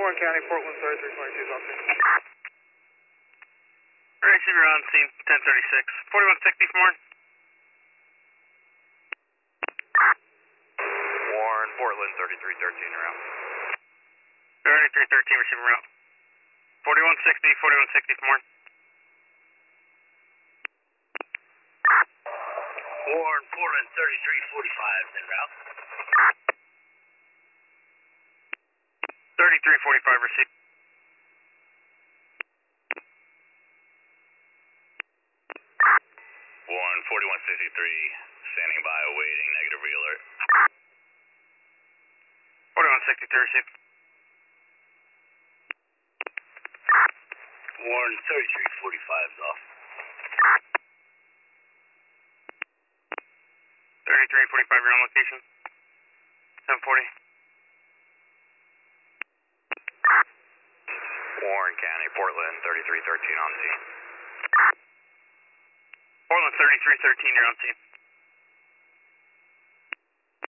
Warren County, Portland 3322 is on scene. Receiver on scene, 1036. 4160 from Warren. Warren, Portland 3313 around. 3313 receiving route. 4160 from Warren. Warren, Portland 3345 en route. 3345 received. Warren, 4163, standing by, awaiting negative re-alert. 4163 received. Warren, 3345 is off. 3345, you're on location. 740. Warren County, Portland 3313 on scene. Portland 3313, you're on scene.